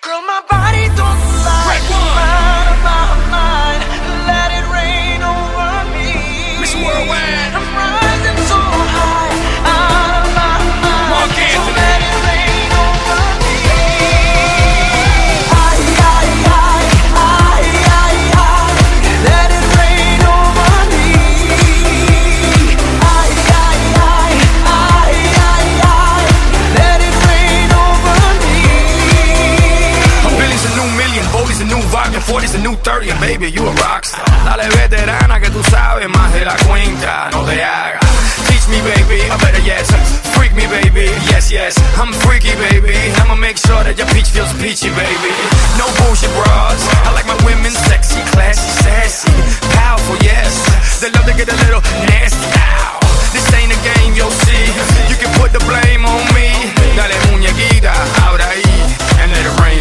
Girl, my body don't lie. Out of my mind, let it rain over me. Miss Worldwide. I'm rising so high, out of my mind. Mark Anthony. So let it rain over me. Let it rain over me. Let it rain over me. A billion's a new million, Bolly's a new vodka, 40's a new 30, and baby, you a rockstar. Dale veterana que tú sabes más de la cuenta, no te hagas. Teach me, baby, or better yes, freak me, baby, yes, yes. I'm freaky, baby, I'ma make sure that your peach feels peachy, baby.